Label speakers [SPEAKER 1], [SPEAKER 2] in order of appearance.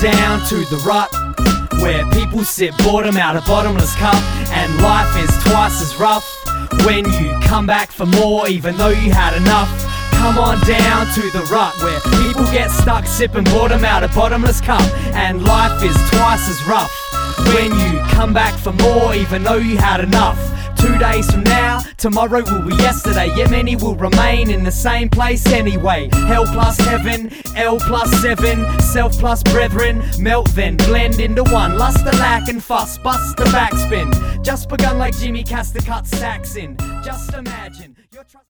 [SPEAKER 1] down to the rut, where people sit boredom out a bottomless cup, and life is twice as rough when you come back for more even though you had enough. Come on down to the rut, where people get stuck sipping boredom out a bottomless cup, and life is twice as rough when you come back for more even though you had enough. 2 days from now, tomorrow will be yesterday, yet many will remain in the same place anyway. Hell plus heaven, L plus 7, self plus brethren, melt then blend into one. Lust the lack and fuss, bust the backspin, just begun like Jimmy Castor cut sax in. Just imagine